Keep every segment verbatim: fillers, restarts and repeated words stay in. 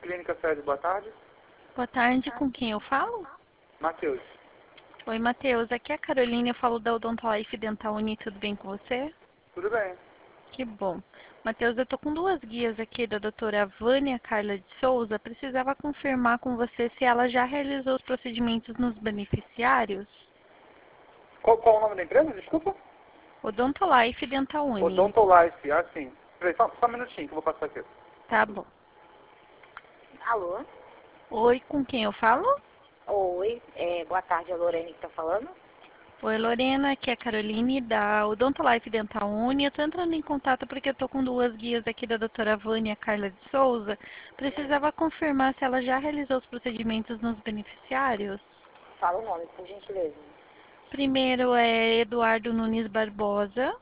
Clínica Sede, boa tarde. Boa tarde, com quem eu falo? Matheus. Oi, Matheus. Aqui é a Carolina, eu falo da Odontolife Dental Uni, tudo bem com você? Tudo bem. Que bom. Matheus, eu tô com duas guias aqui da doutora Vânia Carla de Souza. Precisava confirmar com você se ela já realizou os procedimentos nos beneficiários. Qual, qual o nome da empresa? Desculpa. Odontolife Dental Uni. Odontolife, ah, sim. Peraí, só, só um minutinho que eu vou passar aqui. Tá bom. Alô? Oi, com quem eu falo? Oi, é, boa tarde, é a Lorene que tá falando. Oi, Lorena, aqui é a Caroline da Odontolife Dental Uni. Eu tô entrando em contato porque eu tô com duas guias aqui da doutora Vânia Carla de Souza. Precisava confirmar se ela já realizou os procedimentos nos beneficiários. Fala o nome, por gentileza. Primeiro é Eduardo Nunes Barbosa.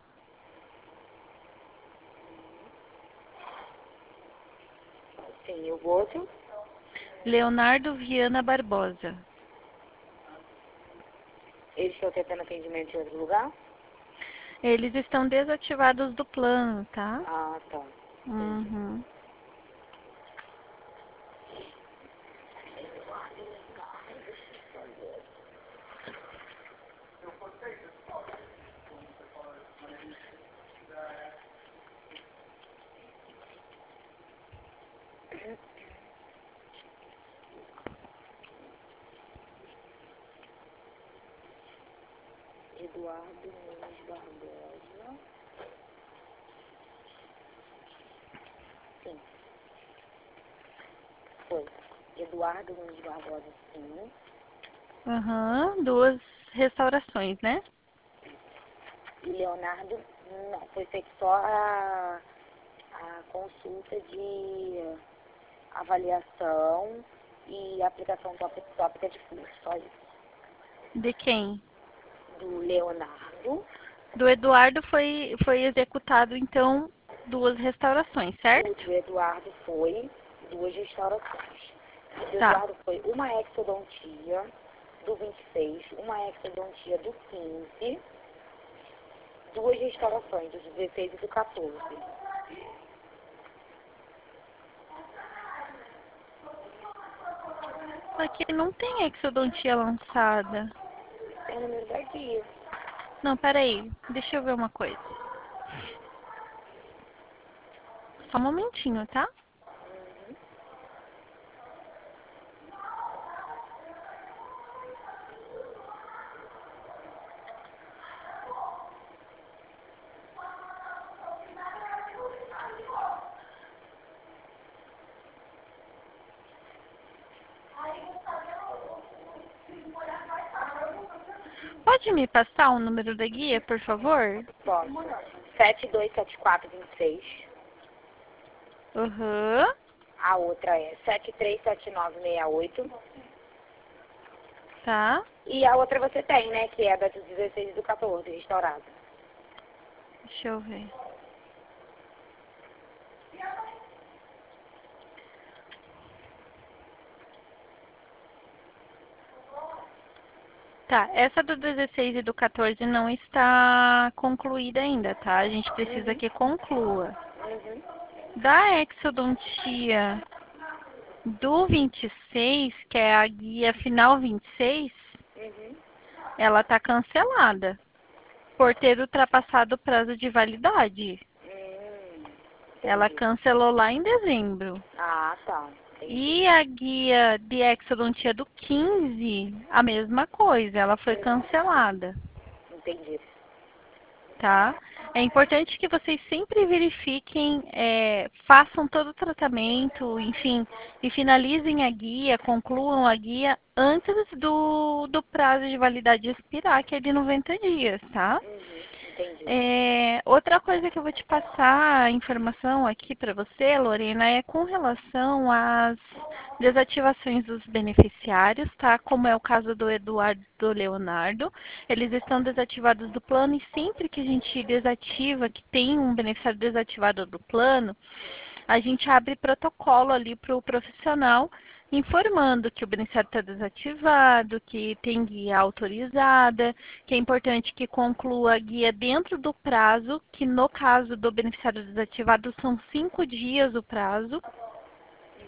Sim, e o outro? Leonardo Viana Barbosa. Eles estão tentando atendimento em outro lugar? Eles estão desativados do plano, tá? Ah, tá. Uhum. Eduardo Nunes Barbosa. Sim. Foi. Eduardo Nunes Barbosa, sim. Aham, duas restaurações, né? E Leonardo, não, foi feito só a, a consulta de avaliação e aplicação tópica, tópica de fluxo, só isso. De quem? Do Leonardo. Do Eduardo foi, foi executado, então, duas restaurações, O certo? do Eduardo foi duas restaurações. O do Tá. Eduardo foi uma exodontia do vinte e seis, uma exodontia do quinze, duas restaurações do dezesseis e do quatorze. Aqui não tem exodontia lançada. Tem o número da guia. Não, peraí. Deixa eu ver uma coisa. Só um momentinho, tá? Pode me passar o número da guia, por favor? Posso. sete dois sete quatro dois seis. Aham. A outra é sete três sete nove seis oito. Tá. E a outra você tem, né? Que é da do dezesseis e do quatorze, restaurada. Deixa eu ver. Tá, essa do dezesseis e do quatorze não está concluída ainda, tá? A gente precisa que conclua. Uhum. Da exodontia do vinte e seis, que é a guia final vinte e seis, Uhum. ela tá cancelada por ter ultrapassado o prazo de validade. Hum, Ela entendi. cancelou lá em dezembro. Ah, tá. Entendi. E a guia de exodontia do quinze, a mesma coisa, ela foi cancelada, Entendi. tá? É importante que vocês sempre verifiquem, é, façam todo o tratamento, enfim, e finalizem a guia, concluam a guia antes do, do prazo de validade expirar, que é de noventa dias, tá? Uhum. Entendi. É, outra coisa que eu vou te passar a informação aqui para você, Lorena, é com relação às desativações dos beneficiários, tá? Como é o caso do Eduardo e do Leonardo. Eles estão desativados do plano e sempre que a gente desativa, que tem um beneficiário desativado do plano, a gente abre protocolo ali para o profissional informando que o beneficiário está desativado, que tem guia autorizada, que é importante que conclua a guia dentro do prazo, que no caso do beneficiário desativado são cinco dias o prazo,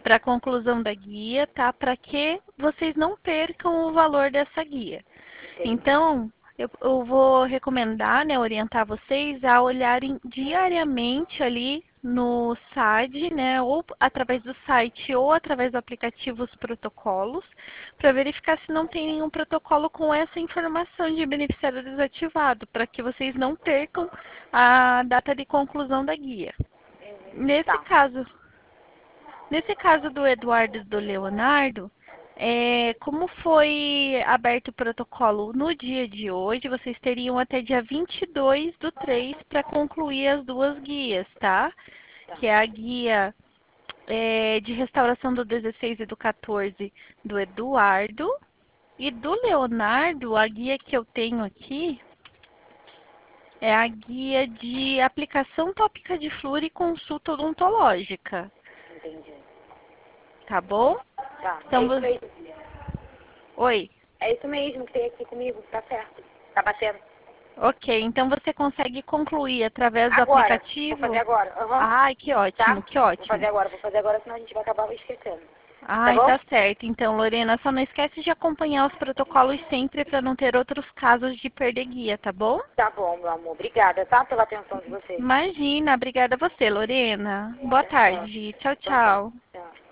para a conclusão da guia, tá? Para que vocês não percam o valor dessa guia. Entendi. Então, eu, eu vou recomendar, né, orientar vocês a olharem diariamente ali no site, né, ou através do site ou através do aplicativo os protocolos, para verificar se não tem nenhum protocolo com essa informação de beneficiário desativado, para que vocês não percam a data de conclusão da guia. Uhum. Nesse Tá. caso, nesse caso do Eduardo e do Leonardo, é, como foi aberto o protocolo no dia de hoje, vocês teriam até dia vinte e dois do três para concluir as duas guias, tá? Tá. Que é a guia é, de restauração do dezesseis e do quatorze do Eduardo. E do Leonardo, a guia que eu tenho aqui é a guia de aplicação tópica de flúor e consulta odontológica. Entendi. Tá bom? Tá. Então, é isso você... mesmo. Oi. É isso mesmo que tem aqui comigo. Tá certo. Tá batendo. Ok, então você consegue concluir através do Agora. aplicativo? Vou fazer agora. Uhum. Ai, que ótimo, Tá? que ótimo. Vou fazer agora. Vou fazer agora, senão a gente vai acabar esquecendo. Ai, Tá bom? tá certo. Então, Lorena, só não esquece de acompanhar os protocolos sempre para não ter outros casos de perder guia, tá bom? Tá bom, meu amor. Obrigada, tá? Pela atenção de vocês. Imagina, obrigada a você, Lorena. Boa tarde. Tchau, tchau. Tchau.